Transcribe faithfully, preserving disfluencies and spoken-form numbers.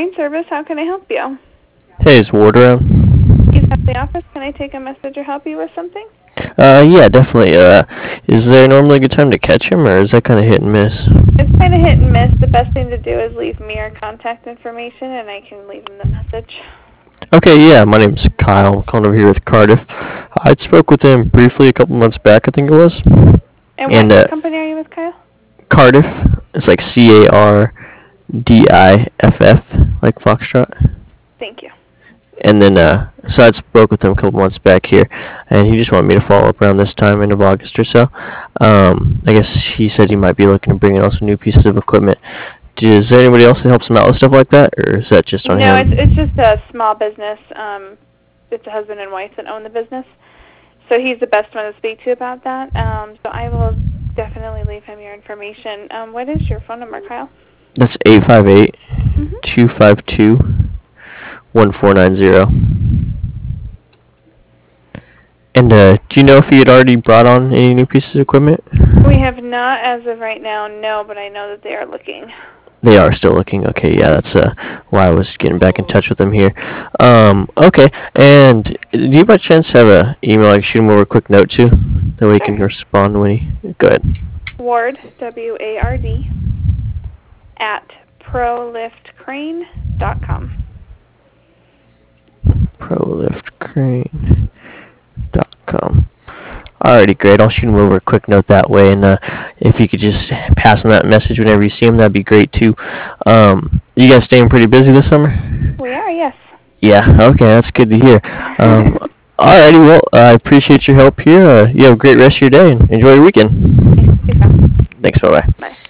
Crane Service. How can I help you? Hey, is Ward around? He's at the office. Can I take a message or help you with something? Uh, yeah, definitely. Uh, is there normally a good time to catch him, or is that kind of hit and miss? It's kind of hit and miss. The best thing to do is leave me your contact information, and I can leave him the message. Okay, yeah, my name's Kyle. I'm calling over here with Cardiff. I spoke with him briefly a couple months back, I think it was. And, And, what uh, company are you with, Kyle? Cardiff. It's like C A R D I F F, like Foxtrot. Thank you. And then, uh, so I spoke with him a couple months back here, and he just wanted me to follow up around this time, end of August or so. Um, I guess he said he might be looking to bring in also new pieces of equipment. Is there anybody else that helps him out with stuff like that, or is that just on No, him? it's it's just a small business. Um, it's a husband and wife that own the business, so he's the best one to speak to about that. Um, so I will definitely leave him your information. Um, what is your phone number, Kyle? That's eight five eight, Mm-hmm. two five two, one four nine zero. And uh, do you know if he had already brought on any new pieces of equipment? We have not as of right now, no, but I know that they are looking. They are still looking. Okay, yeah, that's uh, why I was getting back in touch with them here. Um, okay, and do you by chance have an email I can shoot him over a quick note to? That way he can respond when he... Go ahead. Ward, W A R D, at proliftcrane dot com. proliftcrane dot com. Alrighty, great. I'll shoot him over a quick note that way, and uh, if you could just pass him that message whenever you see him, that'd be great too. Um, you guys staying pretty busy this summer? We are, yes. Yeah. Okay, that's good to hear. Um, alrighty, well, I appreciate your help here. Uh, you have a great rest of your day, and enjoy your weekend. Thanks. Thanks. Bye bye. Bye.